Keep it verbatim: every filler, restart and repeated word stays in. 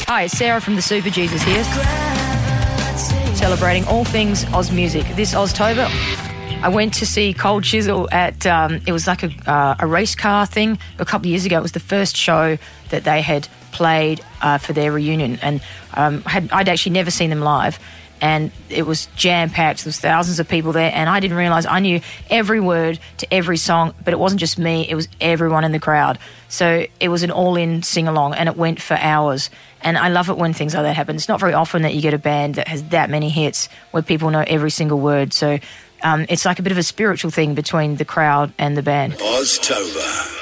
Hi, it's Sarah from the Super Jesus here, celebrating all things Oz music. This Oztober, I went to see Cold Chisel at, um, it was like a, uh, a race car thing a couple of years ago. It was the first show that they had played uh, for their reunion, and um, had, I'd actually never seen them live. And it was jam-packed. There was thousands of people there, and I didn't realise I knew every word to every song, but it wasn't just me, it was everyone in the crowd. So it was an all-in sing-along, and it went for hours. And I love it when things like that happen. It's not very often that you get a band that has that many hits where people know every single word. So um, it's like a bit of a spiritual thing between the crowd and the band. Oztober.